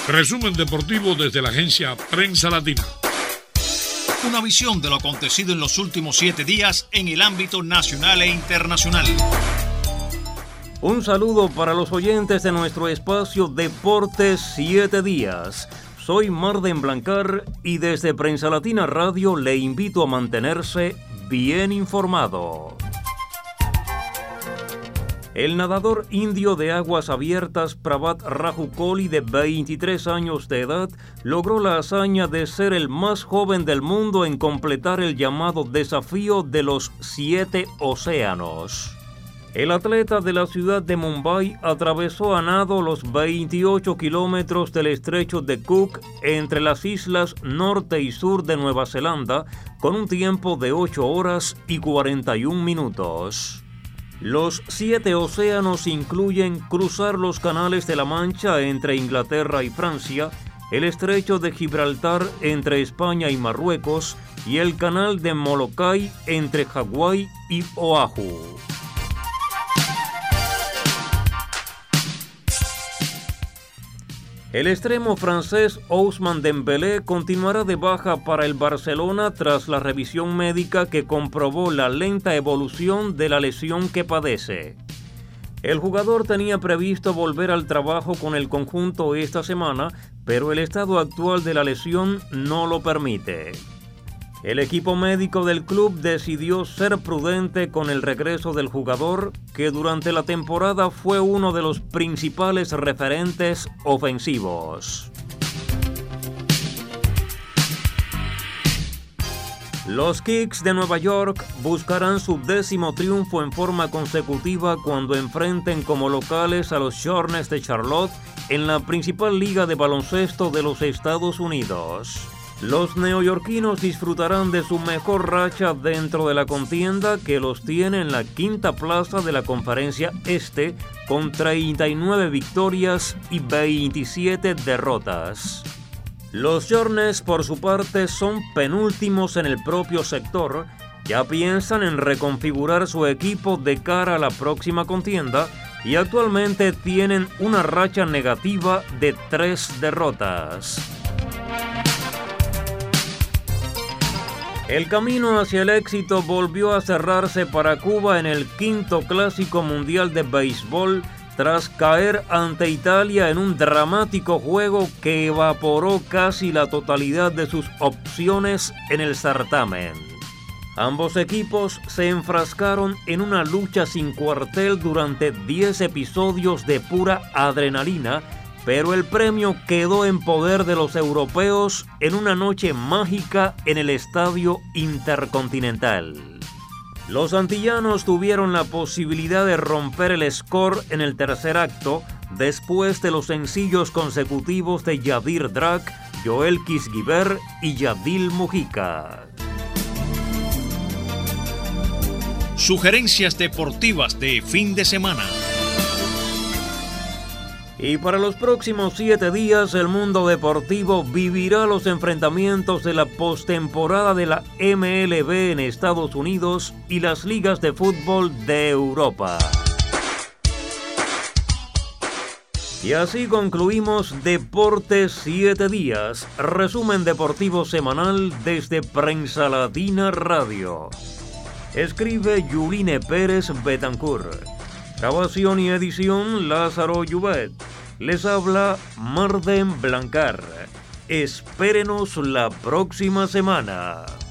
Resumen deportivo desde la agencia Prensa Latina. Una visión de lo acontecido en los últimos 7 días en el ámbito nacional e internacional. Un saludo para los oyentes de nuestro espacio Deportes 7 días. Soy Marden Blancar y desde Prensa Latina Radio le invito a mantenerse bien informado. El nadador indio de aguas abiertas Pravat Raju-Kohli, de 23 años de edad, logró la hazaña de ser el más joven del mundo en completar el llamado desafío de los 7 océanos. El atleta de la ciudad de Mumbai atravesó a nado los 28 kilómetros del estrecho de Cook entre las islas norte y sur de Nueva Zelanda con un tiempo de 8 horas y 41 minutos. Los 7 océanos incluyen cruzar los canales de la Mancha entre Inglaterra y Francia, el estrecho de Gibraltar entre España y Marruecos y el canal de Molokai entre Hawái y Oahu. El extremo francés Ousmane Dembélé continuará de baja para el Barcelona tras la revisión médica que comprobó la lenta evolución de la lesión que padece. El jugador tenía previsto volver al trabajo con el conjunto esta semana, pero el estado actual de la lesión no lo permite. El equipo médico del club decidió ser prudente con el regreso del jugador, que durante la temporada fue uno de los principales referentes ofensivos. Los Kicks de Nueva York buscarán su 10º triunfo en forma consecutiva cuando enfrenten como locales a los Hornets de Charlotte en la principal liga de baloncesto de los Estados Unidos. Los neoyorquinos disfrutarán de su mejor racha dentro de la contienda, que los tiene en la 5ª plaza de la Conferencia Este con 39 victorias y 27 derrotas. Los Hornets, por su parte, son penúltimos en el propio sector. Ya piensan en reconfigurar su equipo de cara a la próxima contienda y actualmente tienen una racha negativa de 3 derrotas. El camino hacia el éxito volvió a cerrarse para Cuba en el 5º Clásico Mundial de Béisbol tras caer ante Italia en un dramático juego que evaporó casi la totalidad de sus opciones en el certamen. Ambos equipos se enfrascaron en una lucha sin cuartel durante 10 episodios de pura adrenalina, pero el premio quedó en poder de los europeos en una noche mágica en el Estadio Intercontinental. Los antillanos tuvieron la posibilidad de romper el score en el tercer acto después de los sencillos consecutivos de Yadir Drak, Joel Kisgiver y Yadil Mujica. Sugerencias deportivas de fin de semana. Y para los próximos 7 días, el mundo deportivo vivirá los enfrentamientos de la postemporada de la MLB en Estados Unidos y las ligas de fútbol de Europa. Y así concluimos Deportes 7 días, resumen deportivo semanal desde Prensa Latina Radio. Escribe Yuline Pérez Betancourt. Grabación y edición Lázaro Llubet. Les habla Marden Blancar. Espérenos la próxima semana.